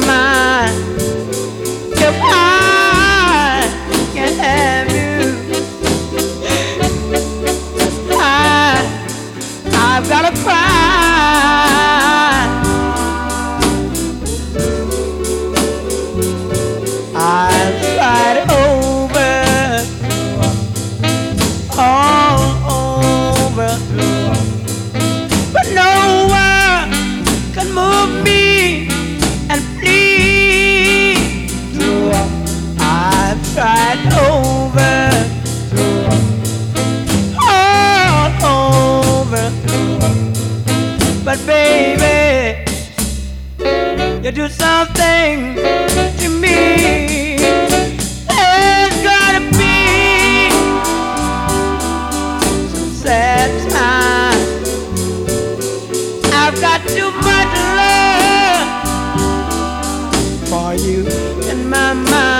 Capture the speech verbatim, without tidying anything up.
mind. If I can have you, I, I've gotta cry. I've tried over, all over, but no one can move me and please. I've tried over, all over, but baby, you do something to me. There's gotta be some sad time. I've got too much love for you in my mind.